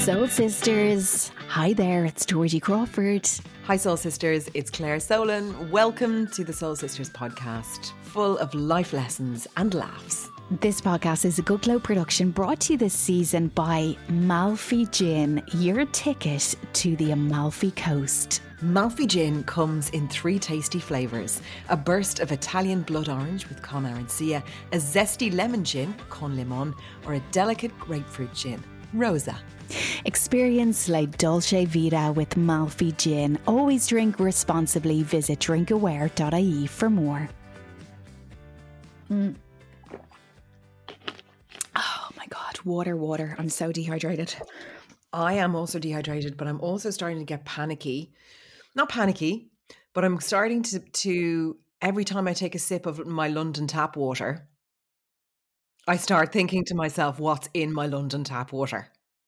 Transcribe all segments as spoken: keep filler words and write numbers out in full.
Soul Sisters. Hi there, it's Georgie Crawford. Hi Soul Sisters, it's Claire Solon. Welcome to the Soul Sisters podcast, full of life lessons and laughs. This podcast is a Good Glow production brought to you this season by Malfi Gin, your ticket to the Amalfi Coast. Malfi Gin comes in three tasty flavours. A burst of Italian blood orange with Con Arancia, a zesty lemon gin, Con Limon, or a delicate grapefruit gin, Rosa. Experience La Dolce Vita with Malfi Gin. Always drink responsibly. Visit drinkaware dot I E for more. Mm. Oh my God, water, water. I'm so dehydrated. I am also dehydrated, but I'm also starting to get panicky. Not panicky, but I'm starting to, to every time I take a sip of my London tap water, I start thinking to myself, what's in my London tap water?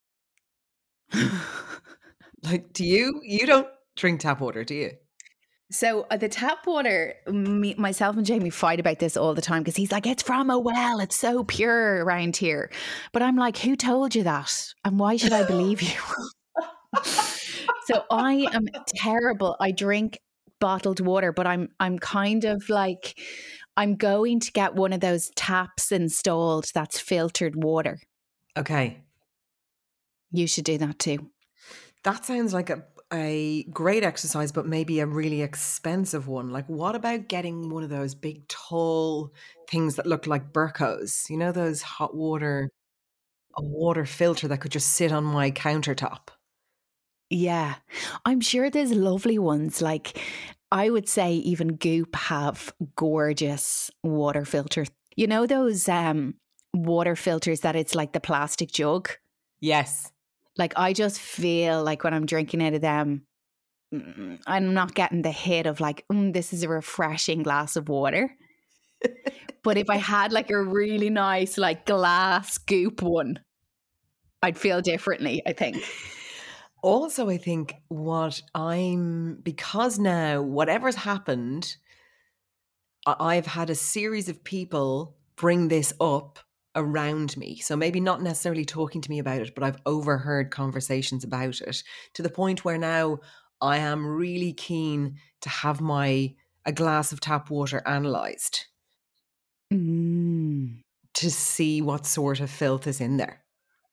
Like, do you? You don't drink tap water, do you? So uh, the tap water, me, myself and Jamie fight about this all the time because he's like, it's from a well, it's so pure around here. But I'm like, who told you that? And why should I believe you? So I am terrible. I drink bottled water, but I'm I'm kind of like, I'm going to get one of those taps installed that's filtered water. Okay. You should do that too. That sounds like a, a great exercise, but maybe a really expensive one. Like, what about getting one of those big, tall things that look like Burkos? You know, those hot water, a water filter that could just sit on my countertop. Yeah, I'm sure there's lovely ones. Like, I would say even Goop have gorgeous water filters. You know those um, water filters that it's like the plastic jug? Yes. Like, I just feel like when I'm drinking out of them, I'm not getting the hit of like, mm, this is a refreshing glass of water. But if I had like a really nice like glass Goop one, I'd feel differently, I think. Also, I think what I'm, because now whatever's happened, I've had a series of people bring this up around me. So maybe not necessarily talking to me about it, but I've overheard conversations about it to the point where now I am really keen to have my a glass of tap water analysed Mm. to see what sort of filth is in there.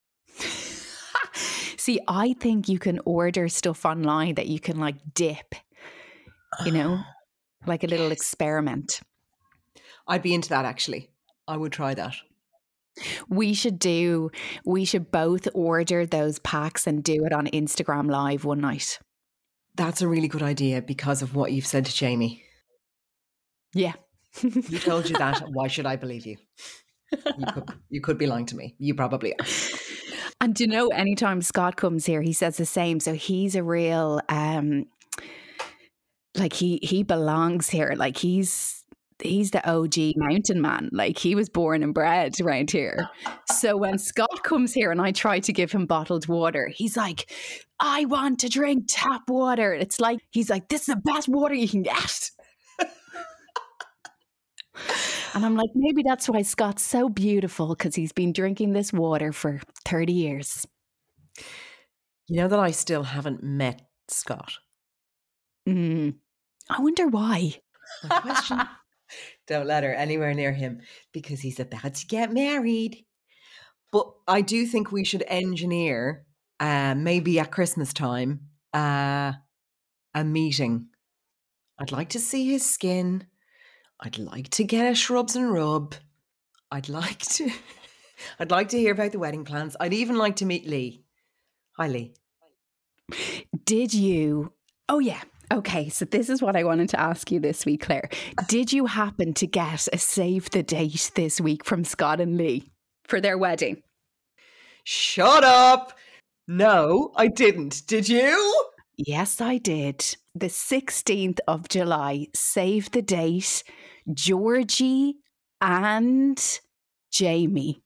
See, I think you can order stuff online that you can like dip, you know, like a little Yes. experiment. I'd be into that actually. I would try that. We should do, we should both order those packs and do it on Instagram Live one night. That's a really good idea because of what you've said to Jamie. Yeah. You told you that. Why should I believe you? You could, you could be lying to me. You probably are. And do you know, anytime Scott comes here, he says the same. So he's a real, um, like he he belongs here. Like he's he's the O G mountain man. Like he was born and bred around here. So when Scott comes here and I try to give him bottled water, he's like, I want to drink tap water. It's like, he's like, this is the best water you can get. And I'm like, maybe that's why Scott's so beautiful, because he's been drinking this water for thirty years. You know that I still haven't met Scott. Mm. I wonder why. My question. Don't let her anywhere near him because he's about to get married. But I do think we should engineer, uh, maybe at Christmas time, uh, a meeting. I'd like to see his skin. I'd like to get a shrubs and rub. I'd like to I'd like to hear about the wedding plans. I'd even like to meet Lee. Hi, Lee. Did you? Oh, yeah. Okay, so this is what I wanted to ask you this week, Claire. Did you happen to get a save the date this week from Scott and Lee for their wedding? Shut up. No, I didn't. Did you? Yes, I did. The sixteenth of July, save the date, Georgie and Jamie.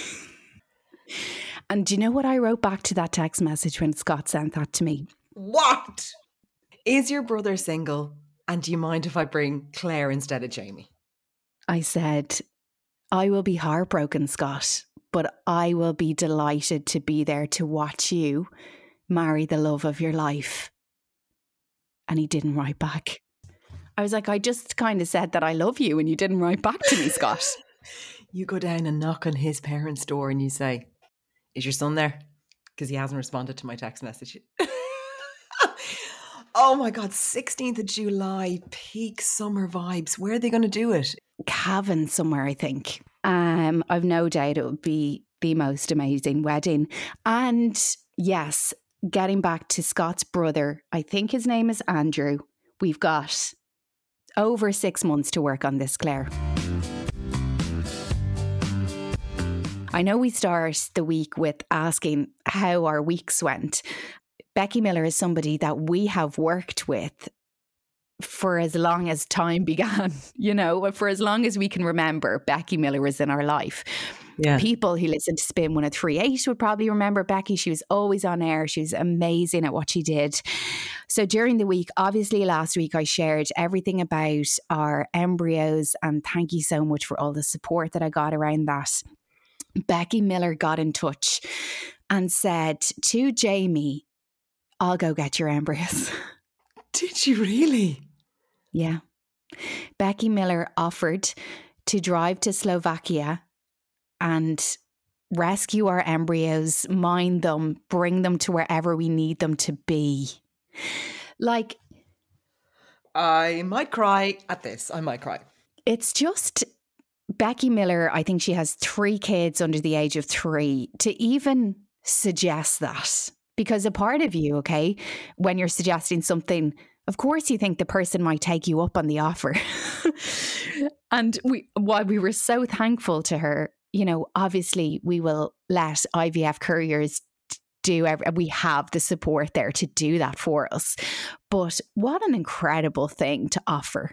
And do you know what I wrote back to that text message when Scott sent that to me? What? Is your brother single? And do you mind if I bring Claire instead of Jamie? I said, I will be heartbroken, Scott, but I will be delighted to be there to watch you marry the love of your life. And he didn't write back. I was like, I just kind of said that I love you and you didn't write back to me, Scott. You go down and knock on his parents' door and you say, is your son there? Because he hasn't responded to my text message. Oh my God, sixteenth of July, peak summer vibes. Where are they going to do it? Cavan somewhere, I think. Um, I've no doubt it would be the most amazing wedding. And yes, getting back to Scott's brother, I think his name is Andrew. We've got over six months to work on this, Claire. I know we start the week with asking how our weeks went. Becky Miller is somebody that we have worked with for as long as time began, you know, for as long as we can remember. Becky Miller was in our life. Yeah. People who listen to Spin one oh three point eight would probably remember Becky. She was always on air. She was amazing at what she did. So during the week, obviously last week I shared everything about our embryos, and thank you so much for all the support that I got around that. Becky Miller got in touch and said to Jamie, I'll go get your embryos. Did you really? Yeah. Becky Miller offered to drive to Slovakia and rescue our embryos, mine them, bring them to wherever we need them to be. Like, I might cry at this. I might cry. It's just Becky Miller. I think she has three kids under the age of three. To even suggest that, because a part of you, okay, when you're suggesting something, of course you think the person might take you up on the offer. And we, while we were so thankful to her, you know, obviously we will let I V F couriers do every, we have the support there to do that for us. But what an incredible thing to offer.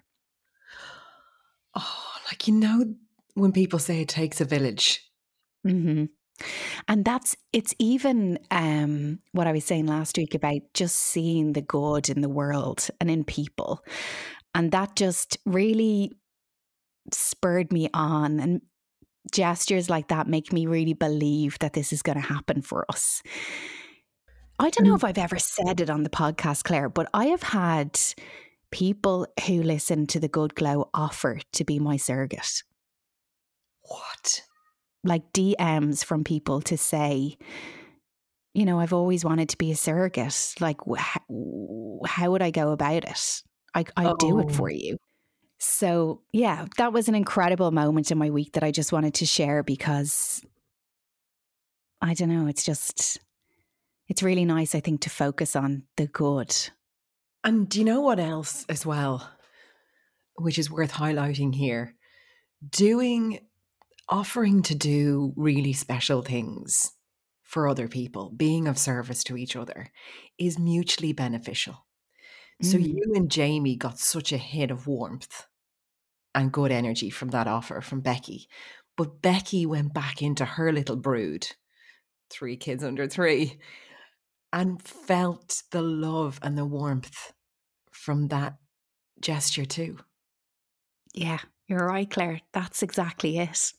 Oh, like, you know, when people say it takes a village. Mm-hmm. And that's, it's even um, what I was saying last week about just seeing the good in the world and in people. And that just really spurred me on. And gestures like that make me really believe that this is going to happen for us. I don't know if I've ever said it on the podcast, Claire, but I have had people who listen to The Good Glow offer to be my surrogate. What? Like D Ms from people to say, you know, I've always wanted to be a surrogate. Like, wh- how would I go about it? I, I'd oh. do it for you. So, yeah, that was an incredible moment in my week that I just wanted to share because, I don't know, it's just, it's really nice, I think, to focus on the good. And do you know what else as well, which is worth highlighting here? Doing, offering to do really special things for other people, being of service to each other is mutually beneficial. Mm. So you and Jamie got such a hit of warmth and good energy from that offer from Becky. But Becky went back into her little brood, three kids under three, and felt the love and the warmth from that gesture too. Yeah, you're right, Claire. That's exactly it.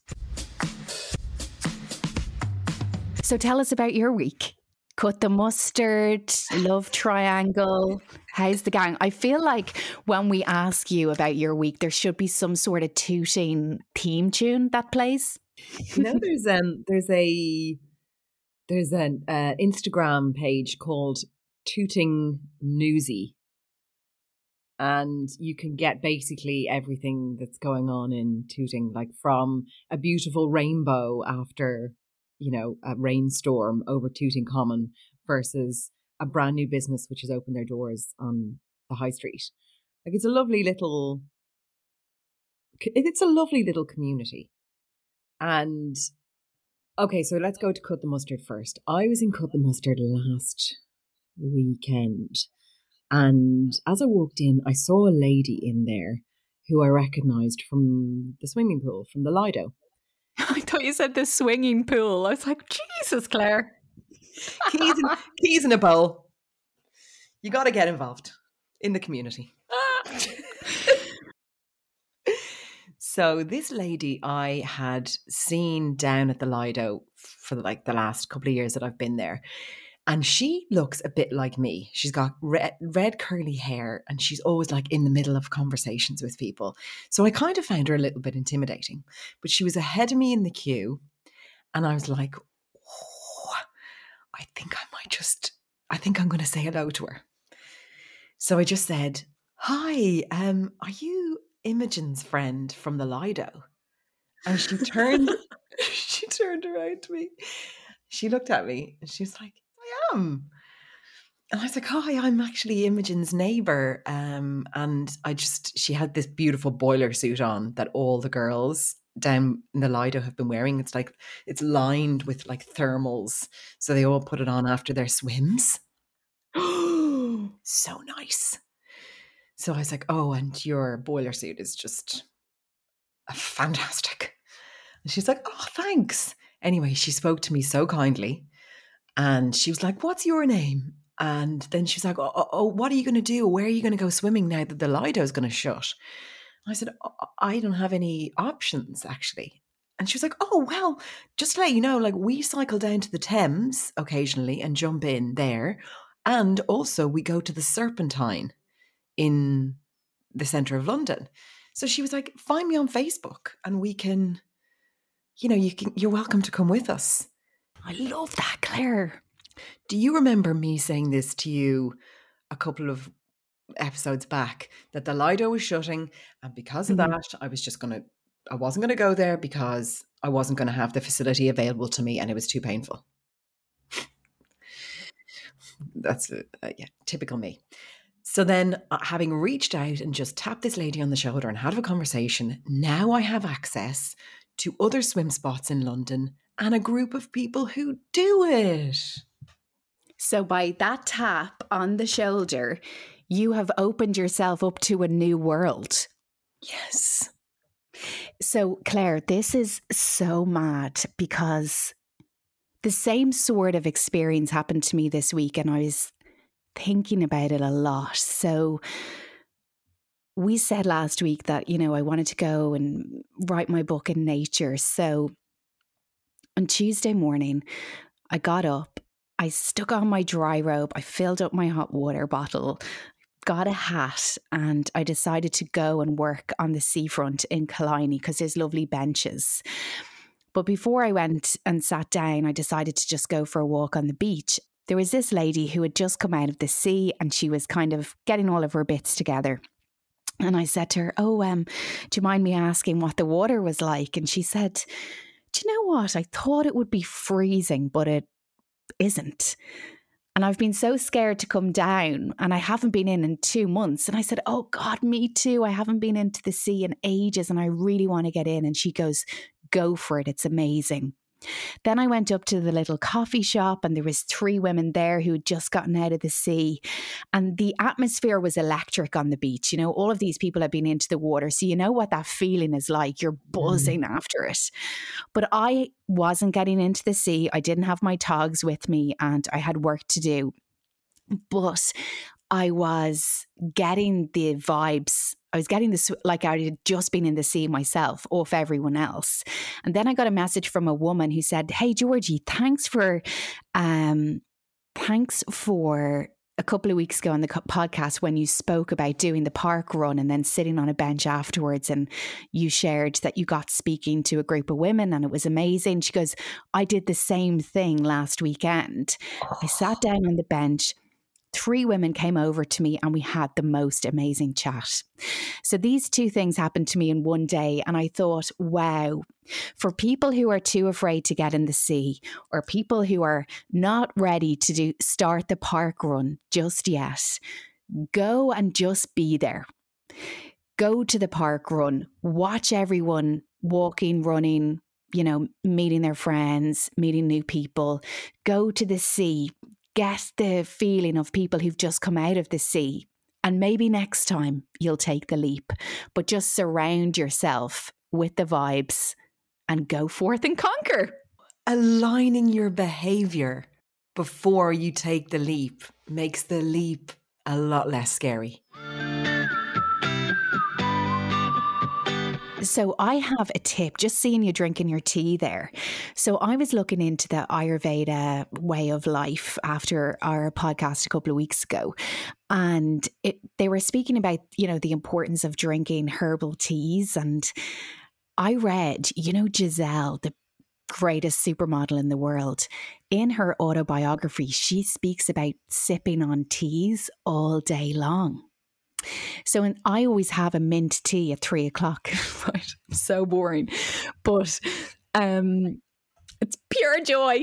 So tell us about your week. Cut the Mustard, Love Triangle. How's the gang? I feel like when we ask you about your week, there should be some sort of tooting theme tune that plays. You know, there's um, there's a there's an uh, Instagram page called Tooting Newsy, and you can get basically everything that's going on in Tooting, like from a beautiful rainbow after, you know, a rainstorm over Tooting Common versus a brand new business which has opened their doors on the high street. Like, it's a lovely little, it's a lovely little community. And okay, so let's go to Cut the Mustard first. I was in Cut the Mustard last weekend, and as I walked in, I saw a lady in there who I recognised from the swimming pool, from the Lido. I thought you said the swinging pool. I was like, Jesus, Claire. Keys in, keys in a bowl. You got to get involved in the community. So this lady I had seen down at the Lido for like the last couple of years that I've been there. And she looks a bit like me. She's got red, red curly hair and she's always like in the middle of conversations with people. So I kind of found her a little bit intimidating. But she was ahead of me in the queue. And I was like, oh, I think I might just, I think I'm going to say hello to her. So I just said, hi, um, are you Imogen's friend from the Lido? And she turned, she turned around to me. She looked at me and she was like, I am. And I was like, hi, I'm actually Imogen's neighbour. Um, and I just, she had this beautiful boiler suit on that all the girls down in the Lido have been wearing. It's like, it's lined with like thermals. So they all put it on after their swims. So nice. So I was like, oh, and your boiler suit is just fantastic. And she's like, oh, thanks. Anyway, she spoke to me so kindly. And she was like, what's your name? And then she was like, oh, oh, oh what are you going to do? Where are you going to go swimming now that the Lido is going to shut? I said, oh, I don't have any options, actually. And she was like, oh, well, just to let you know, like we cycle down to the Thames occasionally and jump in there. And also we go to the Serpentine in the centre of London. So she was like, find me on Facebook and we can, you know, you can, you're welcome to come with us. I love that, Claire. Do you remember me saying this to you a couple of episodes back, that the Lido was shutting, and because of mm-hmm. that, I was just going to, I wasn't going to go there because I wasn't going to have the facility available to me and it was too painful. That's, uh, yeah, typical me. So then uh, having reached out and just tapped this lady on the shoulder and had a conversation, now I have access to other swim spots in London and a group of people who do it. So by that tap on the shoulder, you have opened yourself up to a new world. Yes. So Claire, this is so mad because the same sort of experience happened to me this week and I was thinking about it a lot. So we said last week that, you know, I wanted to go and write my book in nature. So on Tuesday morning, I got up, I stuck on my dry robe, I filled up my hot water bottle, got a hat, and I decided to go and work on the seafront in Killiney because there's lovely benches. But before I went and sat down, I decided to just go for a walk on the beach. There was this lady who had just come out of the sea and she was kind of getting all of her bits together. And I said to her, oh, um, do you mind me asking what the water was like? And she said, do you know what? I thought it would be freezing, but it isn't. And I've been so scared to come down and I haven't been in in two months. And I said, oh God, me too. I haven't been into the sea in ages and I really want to get in. And she goes, go for it. It's amazing. Then I went up to the little coffee shop and there was three women there who had just gotten out of the sea and the atmosphere was electric on the beach. You know, all of these people have been into the water. So you know what that feeling is like. You're buzzing mm. after it. But I wasn't getting into the sea. I didn't have my togs with me and I had work to do. But I was getting the vibes. I was getting this, like I had just been in the sea myself off everyone else. And then I got a message from a woman who said, hey, Georgie, thanks for, um, thanks for a couple of weeks ago on the podcast when you spoke about doing the park run and then sitting on a bench afterwards. And you shared that you got speaking to a group of women and it was amazing. She goes, I did the same thing last weekend. I sat down on the bench. Three women came over to me and we had the most amazing chat. So these two things happened to me in one day and I thought, wow, for people who are too afraid to get in the sea or people who are not ready to do start the park run just yet, go and just be there. Go to the park run, watch everyone walking, running, you know, meeting their friends, meeting new people, go to the sea. Get the feeling of people who've just come out of the sea. And maybe next time you'll take the leap. But just surround yourself with the vibes and go forth and conquer. Aligning your behaviour before you take the leap makes the leap a lot less scary. So I have a tip, just seeing you drinking your tea there. So I was looking into the Ayurveda way of life after our podcast a couple of weeks ago. And it, they were speaking about, you know, the importance of drinking herbal teas. And I read, you know, Giselle, the greatest supermodel in the world, in her autobiography, she speaks about sipping on teas all day long. So and I always have a mint tea at three o'clock. Right? So boring. But um, it's pure joy.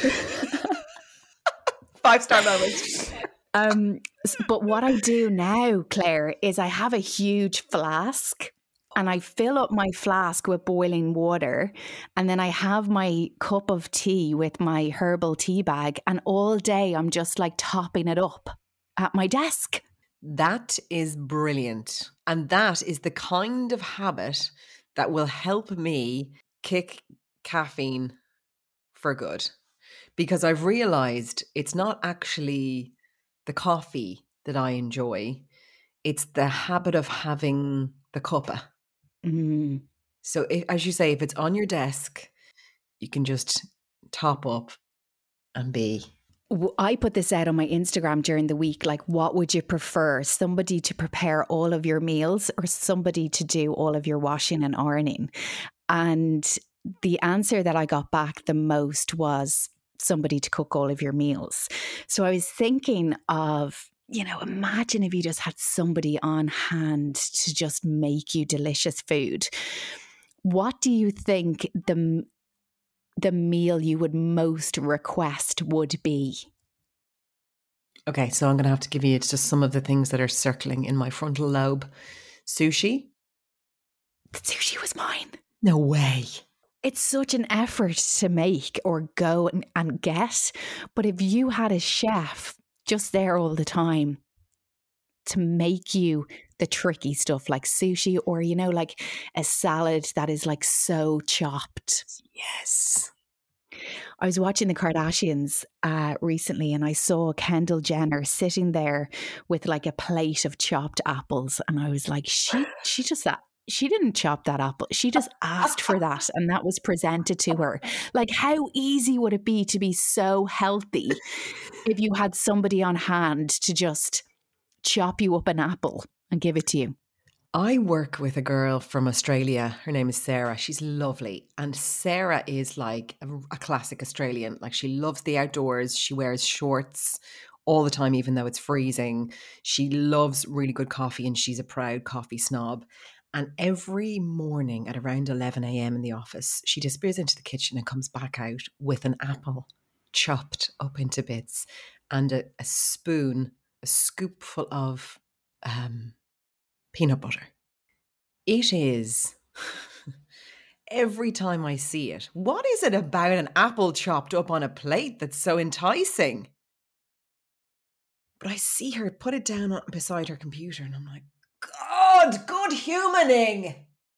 Five-star moment. Um, but what I do now, Claire, is I have a huge flask and I fill up my flask with boiling water, and then I have my cup of tea with my herbal tea bag, and all day I'm just like topping it up at my desk. That is brilliant. And that is the kind of habit that will help me kick caffeine for good. Because I've realized it's not actually the coffee that I enjoy, it's the habit of having the cuppa. Mm. So if, as you say, if it's on your desk, you can just top up and be... I put this out on my Instagram during the week, like, what would you prefer? Somebody to prepare all of your meals or somebody to do all of your washing and ironing? And the answer that I got back the most was somebody to cook all of your meals. So I was thinking of, you know, imagine if you just had somebody on hand to just make you delicious food. What do you think the the meal you would most request would be? Okay, so I'm going to have to give you just some of the things that are circling in my frontal lobe. Sushi. The sushi was mine. No way. It's such an effort to make or go and, and get. But if you had a chef just there all the time to make you the tricky stuff like sushi, or, you know, like a salad that is like so chopped. Yes. I was watching the Kardashians uh, recently, and I saw Kendall Jenner sitting there with like a plate of chopped apples. And I was like, she, she just that. She didn't chop that apple. She just asked for that, and that was presented to her. Like, how easy would it be to be so healthy if you had somebody on hand to just chop you up an apple and give it to you? I work with a girl from Australia. Her name is Sarah. She's lovely. And Sarah is like a, a classic Australian. Like, she loves the outdoors. She wears shorts all the time, even though it's freezing. She loves really good coffee, and she's a proud coffee snob. And every morning at around eleven a.m. in the office, she disappears into the kitchen and comes back out with an apple chopped up into bits and a, a spoon, a scoopful of um, peanut butter. It is, every time I see it, what is it about an apple chopped up on a plate that's so enticing? But I see her put it down beside her computer, and I'm like, God, good humaning.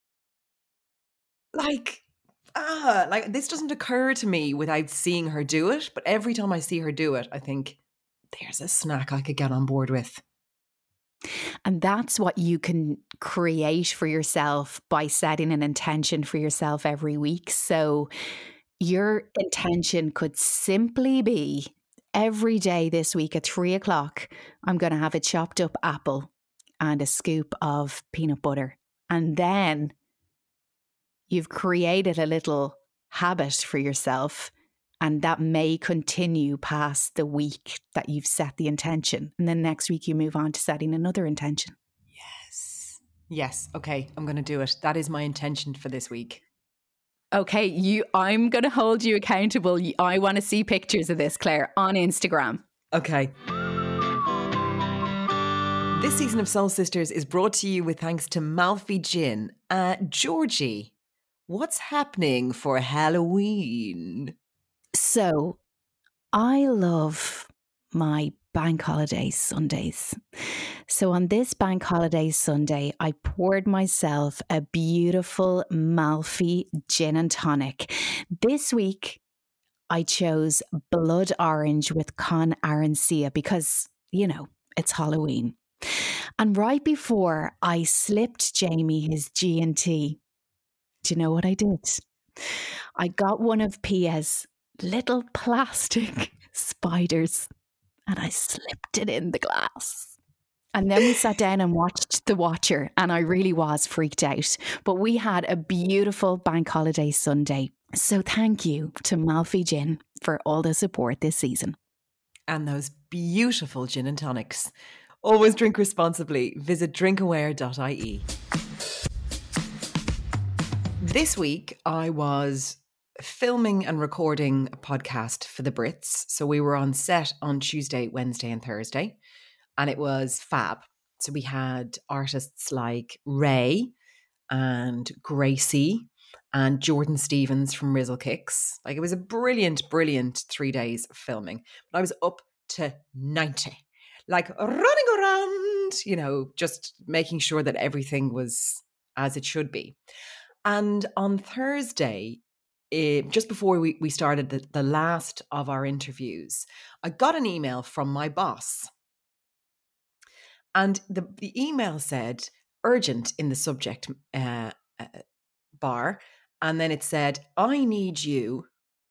Like, ah, like this doesn't occur to me without seeing her do it. But every time I see her do it, I think there's a snack I could get on board with. And that's what you can create for yourself by setting an intention for yourself every week. So your intention could simply be, every day this week at three o'clock, I'm going to have a chopped up apple and a scoop of peanut butter. And then you've created a little habit for yourself, and that may continue past the week that you've set the intention. And then next week you move on to setting another intention. Yes. Yes. Okay. I'm going to do it. That is my intention for this week. Okay. You, I'm going to hold you accountable. I want to see pictures of this, Claire, on Instagram. Okay. This season of Soul Sisters is brought to you with thanks to Malfi Gin. Uh, Georgie, what's happening for Halloween? So, I love my bank holiday Sundays. So on this bank holiday Sunday, I poured myself a beautiful Malfi gin and tonic. This week, I chose Blood Orange with Con Arancia because, you know, it's Halloween. And right before I slipped Jamie his G and T, Do you know what I did? I got one of Pia's little plastic spiders and I slipped it in the glass. And then we sat down and watched The Watcher, and I really was freaked out. But we had a beautiful bank holiday Sunday. So thank you to Malfi Gin for all the support this season. And those beautiful gin and tonics. Always drink responsibly. Visit drinkaware dot I E. This week, I was filming and recording a podcast for the Brits. So we were on set on Tuesday, Wednesday, and Thursday, and it was fab. So we had artists like Ray and Gracie and Jordan Stevens from Rizzle Kicks. Like, it was a brilliant, brilliant three days of filming. But I was up to ninety, like running around, you know, just making sure that everything was as it should be. And on Thursday, it, just before we, we started the, the last of our interviews, I got an email from my boss. And the, the email said, urgent in the subject uh, uh, bar. And then it said, I need you,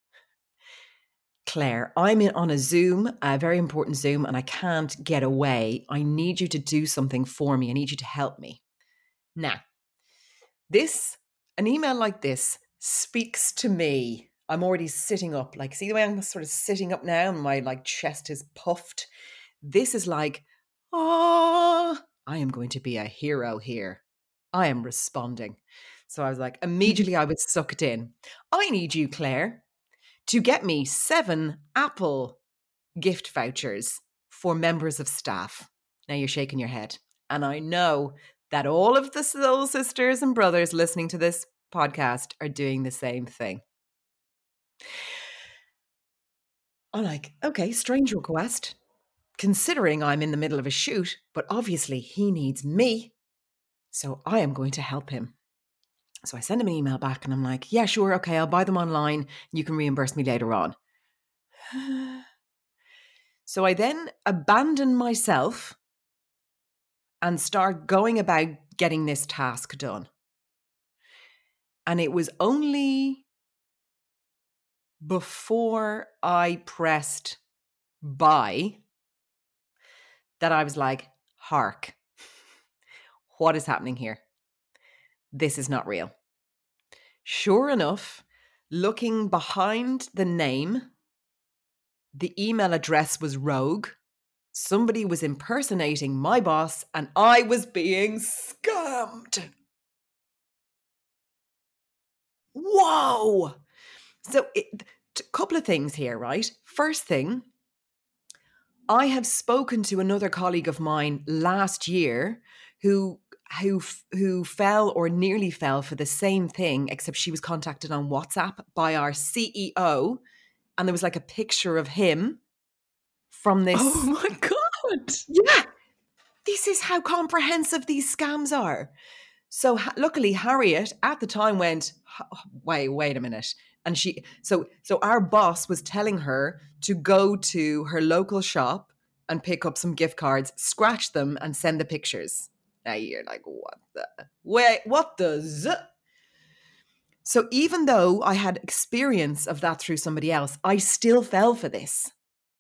Claire. I'm in on a Zoom, a very important Zoom, and I can't get away. I need you to do something for me. I need you to help me. Now, this... an email like this speaks to me. I'm already sitting up. Like, see the way I'm sort of sitting up now and my like chest is puffed? This is like, oh, I am going to be a hero here. I am responding. So I was like, immediately I was sucked in. I need you, Claire, to get me seven Apple gift vouchers for members of staff. Now you're shaking your head. And I know that all of the soul sisters and brothers listening to this podcast are doing the same thing. I'm like, okay, strange request, considering I'm in the middle of a shoot, but obviously he needs me, so I am going to help him. So I send him an email back and I'm like, yeah, sure, okay, I'll buy them online. You can reimburse me later on. So I then abandon myself and start going about getting this task done. And it was only before I pressed buy that I was like, hark, what is happening here? This is not real. Sure enough, looking behind the name, the email address was rogue. Somebody was impersonating my boss and I was being scammed. Whoa! So it, a couple of things here, right? First thing, I have spoken to another colleague of mine last year who who who fell or nearly fell for the same thing, except she was contacted on WhatsApp by our C E O, and there was like a picture of him from this. Oh my God. Yeah. This is how comprehensive these scams are. So ha- luckily Harriet at the time went, wait, wait a minute. And she, so, so our boss was telling her to go to her local shop and pick up some gift cards, scratch them and send the pictures. Now you're like, what the, wait, what the z? So even though I had experience of that through somebody else, I still fell for this.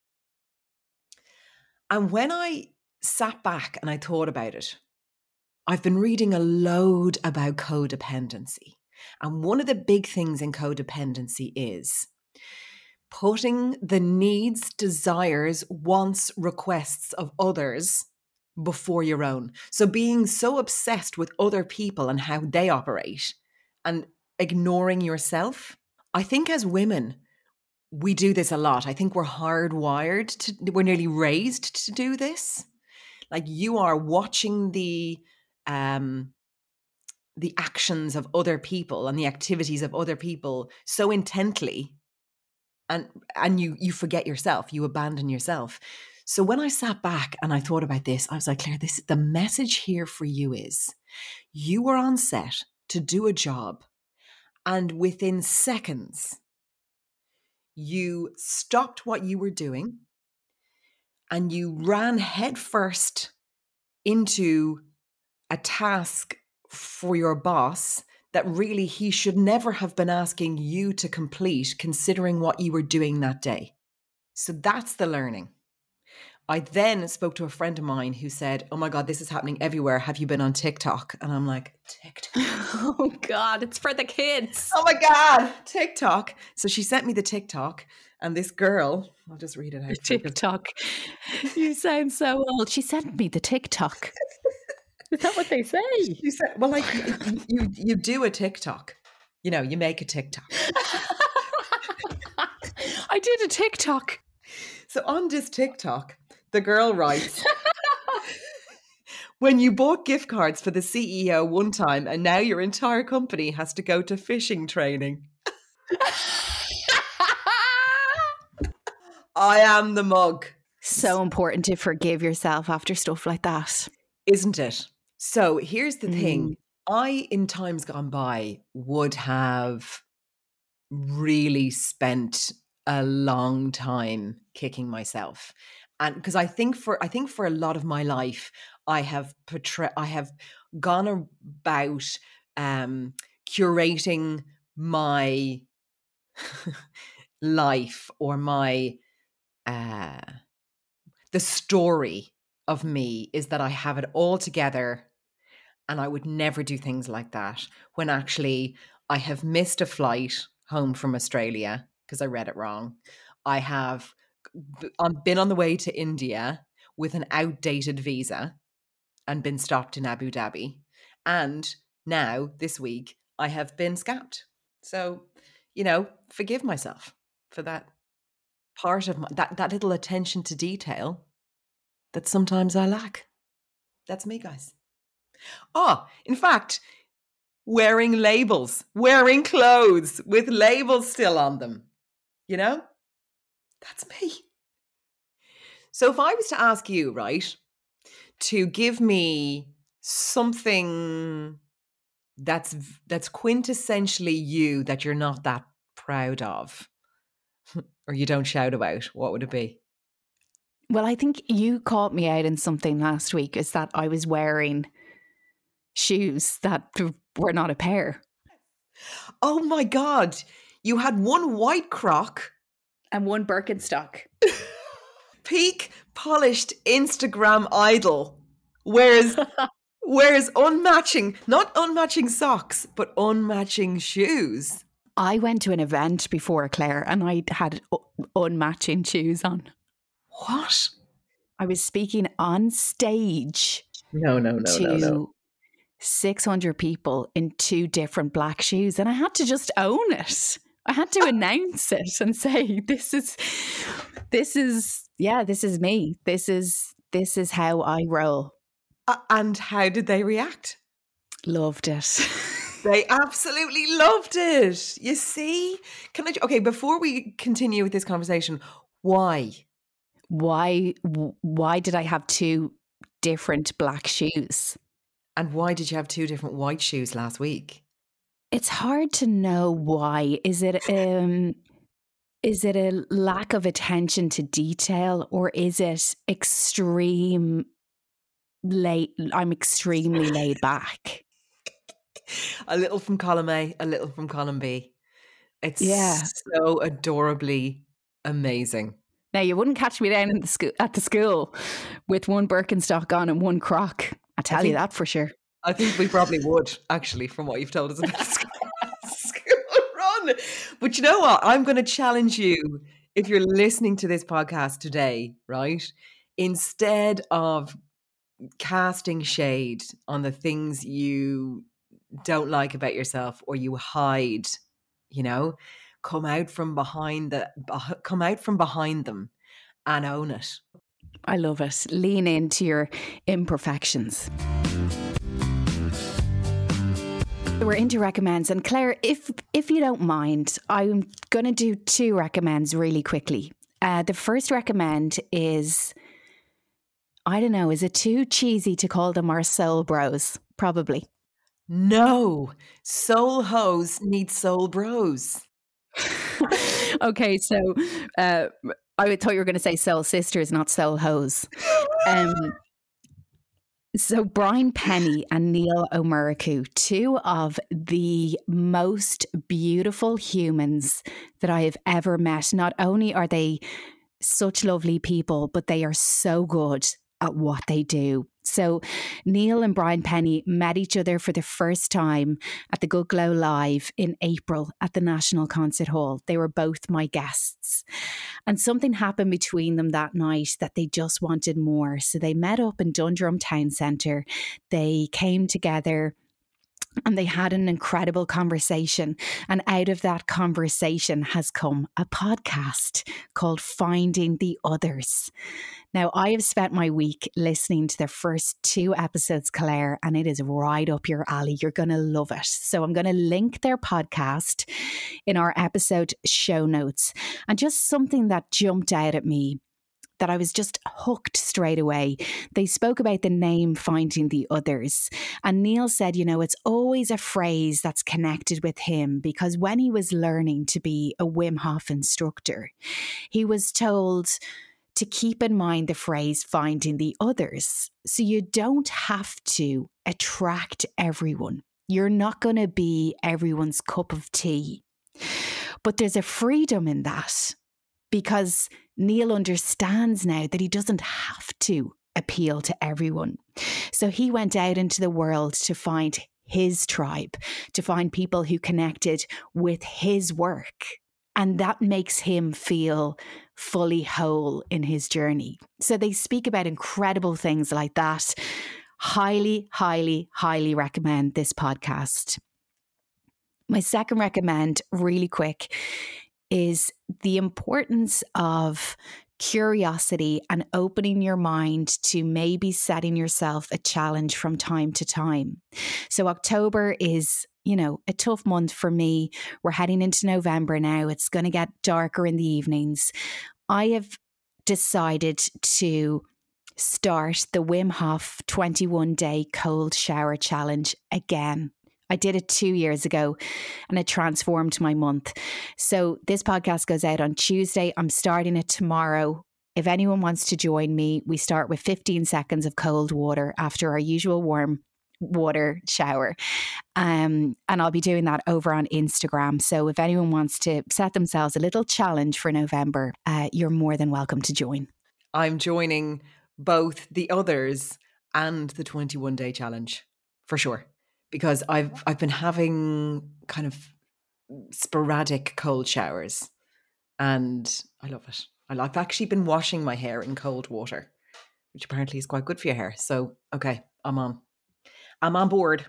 And when I sat back and I thought about it, I've been reading a load about codependency. And one of the big things in codependency is putting the needs, desires, wants, requests of others before your own. So being so obsessed with other people and how they operate and ignoring yourself. I think as women, we do this a lot. I think we're hardwired to, we're nearly raised to do this. Like you are watching the um, the actions of other people and the activities of other people so intently, and and you you forget yourself, you abandon yourself. So when I sat back and I thought about this, I was like, Claire, this the message here for you is you were on set to do a job, and within seconds, you stopped what you were doing and you ran headfirst into a task for your boss that really he should never have been asking you to complete, considering what you were doing that day. So that's the learning. I then spoke to a friend of mine who said, oh my God, this is happening everywhere. Have you been on TikTok? And I'm like, TikTok? Oh God, it's for the kids. Oh my God, TikTok. So she sent me the TikTok, and this girl, I'll just read it out. TikTok. You sound so old. She sent me the TikTok. Is that what they say? She said, well, like you, you do a TikTok. You know, you make a TikTok. I did a TikTok. So on this TikTok, the girl writes, when you bought gift cards for the C E O one time and now your entire company has to go to fishing training. I am the mug. So important to forgive yourself after stuff like that. Isn't it? So here's the Mm. thing. I, in times gone by, would have really spent a long time kicking myself. And because I think for I think for a lot of my life, I have portray- I have gone about um, curating my life or my uh, the story of me is that I have it all together, and I would never do things like that. When actually, I have missed a flight home from Australia because I read it wrong. I have been on the way to India with an outdated visa and been stopped in Abu Dhabi. And now, this week, I have been scammed. So, you know, forgive myself for that part of my, that, that little attention to detail that sometimes I lack. That's me, guys. Oh, in fact, wearing labels, wearing clothes with labels still on them, you know? That's me. So if I was to ask you, right, to give me something that's that's quintessentially you that you're not that proud of or you don't shout about, what would it be? Well, I think you caught me out in something last week, is that I was wearing shoes that were not a pair. Oh my God. You had one white Croc and one Birkenstock. Peak polished Instagram idol. Whereas whereas unmatching, not unmatching socks, but unmatching shoes. I went to an event before, Claire, and I had unmatching shoes on. What? I was speaking on stage. No, no, no, to no, no. six hundred people in two different black shoes, and I had to just own it. I had to announce it and say, this is, this is, yeah, this is me. This is, this is how I roll. Uh, and how did they react? Loved it. They absolutely loved it. You see? Can I, okay, before we continue with this conversation, why? Why, why did I have two different black shoes? And why did you have two different white shoes last week? It's hard to know why. Is it um is it a lack of attention to detail, or is it extreme late I'm extremely laid back? A little from column A, a little from column B. It's yeah. so adorably amazing. Now, you wouldn't catch me down in the school at the school with one Birkenstock on and one Croc. I tell I think, you that for sure. I think we probably would, actually, from what you've told us about school, school run. But you know what? I'm going to challenge you, if you're listening to this podcast today, right? Instead of casting shade on the things you don't like about yourself or you hide, you know, come out from behind the come out from behind them and own it. I love it. Lean into your imperfections. We're into recommends, and Claire, if if you don't mind, I'm going to do two recommends really quickly. Uh, the first recommend is, I don't know, is it too cheesy to call them our soul bros? Probably. No, soul hoes need soul bros. Okay, so uh, I thought you were going to say soul sisters, not soul hoes. Um, So Brian Penny and Neil O'Muraku, two of the most beautiful humans that I have ever met. Not only are they such lovely people, but they are so good at what they do. So Neil and Brian Penny met each other for the first time at the Good Glow Live in April at the National Concert Hall. They were both my guests. And something happened between them that night that they just wanted more. So they met up in Dundrum Town Centre. They came together and they had an incredible conversation. And out of that conversation has come a podcast called Finding the Others. Now, I have spent my week listening to their first two episodes, Claire, and it is right up your alley. You're going to love it. So I'm going to link their podcast in our episode show notes. And just something that jumped out at me, that I was just hooked straight away. They spoke about the name Finding the Others. And Neil said, you know, it's always a phrase that's connected with him because when he was learning to be a Wim Hof instructor, he was told to keep in mind the phrase finding the others. So you don't have to attract everyone. You're not going to be everyone's cup of tea. But there's a freedom in that because Neil understands now that he doesn't have to appeal to everyone. So he went out into the world to find his tribe, to find people who connected with his work. And that makes him feel fully whole in his journey. So they speak about incredible things like that. Highly, highly, highly recommend this podcast. My second recommend, really quick, is the importance of curiosity and opening your mind to maybe setting yourself a challenge from time to time. So October is, you know, a tough month for me. We're heading into November now. It's going to get darker in the evenings. I have decided to start the Wim Hof twenty-one day cold shower challenge again. I did it two years ago and it transformed my month. So this podcast goes out on Tuesday. I'm starting it tomorrow. If anyone wants to join me, we start with fifteen seconds of cold water after our usual warm water shower. Um, and I'll be doing that over on Instagram. So if anyone wants to set themselves a little challenge for November, uh, you're more than welcome to join. I'm joining both the others and the twenty-one day challenge for sure. Because I've I've been having kind of sporadic cold showers and I love it. I've actually been washing my hair in cold water, which apparently is quite good for your hair. So, okay, I'm on. I'm on board.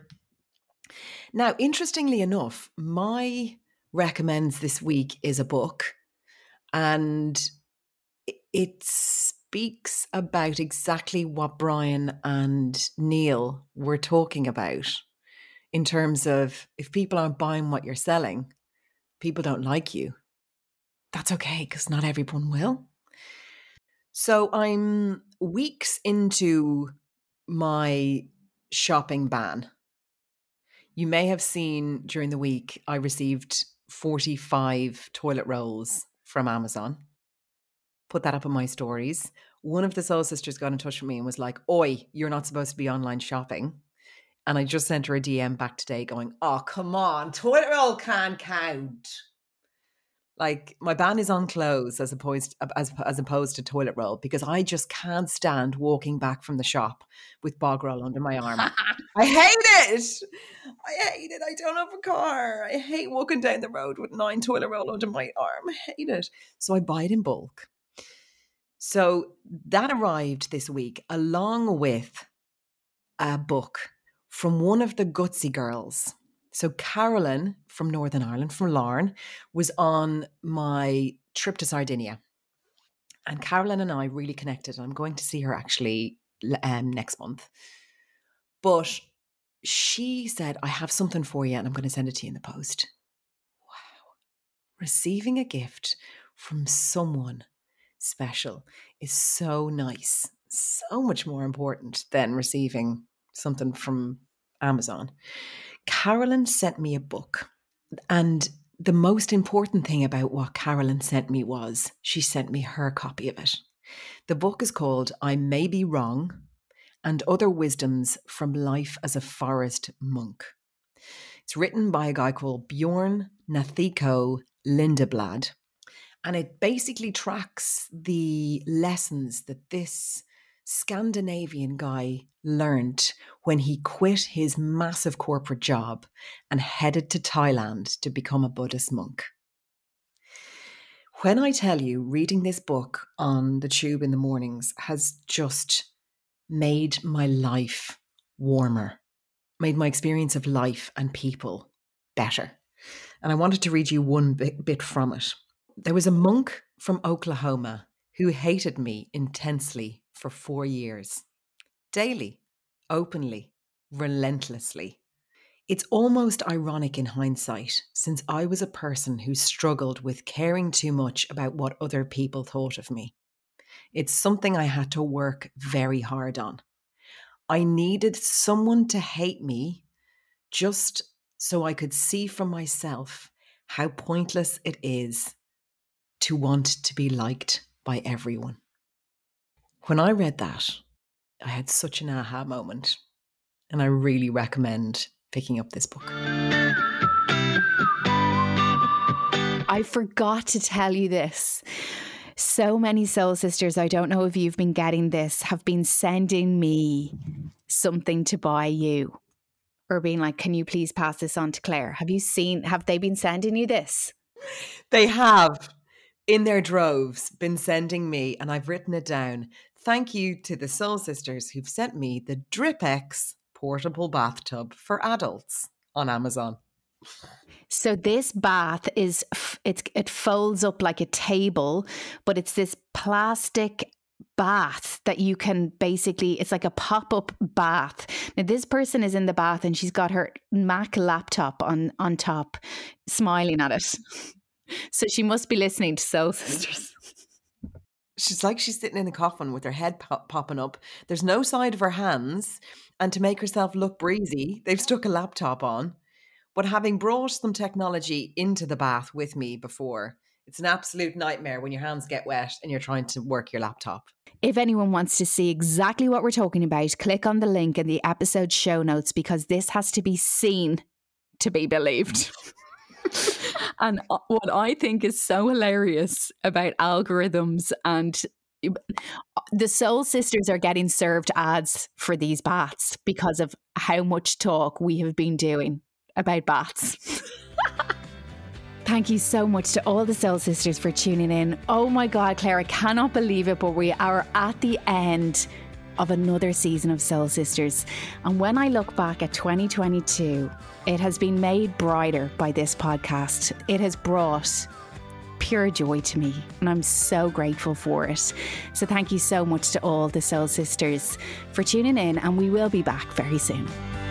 Now, interestingly enough, my recommends this week is a book and it speaks about exactly what Brian and Neil were talking about. In terms of if people aren't buying what you're selling, people don't like you. That's okay, because not everyone will. So I'm weeks into my shopping ban. You may have seen during the week, I received forty-five toilet rolls from Amazon. Put that up in my stories. One of the Soul Sisters got in touch with me and was like, oi, you're not supposed to be online shopping. And I just sent her a D M back today going, oh, come on, toilet roll can't count. Like, my ban is on clothes as opposed, as, as opposed to toilet roll because I just can't stand walking back from the shop with bog roll under my arm. I hate it. I hate it. I don't have a car. I hate walking down the road with nine toilet roll under my arm. I hate it. So I buy it in bulk. So that arrived this week along with a book from one of the Gutsy girls. So Carolyn from Northern Ireland, from Larne, was on my trip to Sardinia. And Carolyn and I really connected. I'm going to see her actually um, next month. But she said, I have something for you and I'm going to send it to you in the post. Wow. Receiving a gift from someone special is so nice. So much more important than receiving something from Amazon. Carolyn sent me a book, and the most important thing about what Carolyn sent me was she sent me her copy of it. The book is called I May Be Wrong and Other Wisdoms from Life as a Forest Monk. It's written by a guy called Bjorn Nathiko Lindeblad, and it basically tracks the lessons that this Scandinavian guy learned when he quit his massive corporate job and headed to Thailand to become a Buddhist monk. When I tell you, reading this book on the tube in the mornings has just made my life warmer, made my experience of life and people better. And I wanted to read you one bit, bit from it. There was a monk from Oklahoma who hated me intensely for four years. Daily, openly, relentlessly. It's almost ironic in hindsight, since I was a person who struggled with caring too much about what other people thought of me. It's something I had to work very hard on. I needed someone to hate me just so I could see for myself how pointless it is to want to be liked by everyone. When I read that, I had such an aha moment, and I really recommend picking up this book. I forgot to tell you this. So many soul sisters, I don't know if you've been getting this, have been sending me something to buy you, or being like, can you please pass this on to Claire? Have you seen, have they been sending you this? They have, in their droves, been sending me, and I've written it down. Thank you to the soul sisters who've sent me the DripX portable bathtub for adults on Amazon. So this bath is, it's, it folds up like a table, but it's this plastic bath that you can basically, it's like a pop-up bath. Now this person is in the bath and she's got her Mac laptop on, on top, smiling at it. So she must be listening to Soul Sisters. She's like she's sitting in a coffin with her head pop- popping up. There's no side of her hands. And to make herself look breezy, they've stuck a laptop on. But having brought some technology into the bath with me before, it's an absolute nightmare when your hands get wet and you're trying to work your laptop. If anyone wants to see exactly what we're talking about, click on the link in the episode show notes, because this has to be seen to be believed. And what I think is so hilarious about algorithms, and the Soul Sisters are getting served ads for these baths because of how much talk we have been doing about baths. Thank you so much to all the Soul Sisters for tuning in. Oh my God, Claire, I cannot believe it, but we are at the end of another season of Soul Sisters. And when I look back at twenty twenty-two, it has been made brighter by this podcast. It has brought pure joy to me, and I'm so grateful for it. So thank you so much to all the Soul Sisters for tuning in, and we will be back very soon.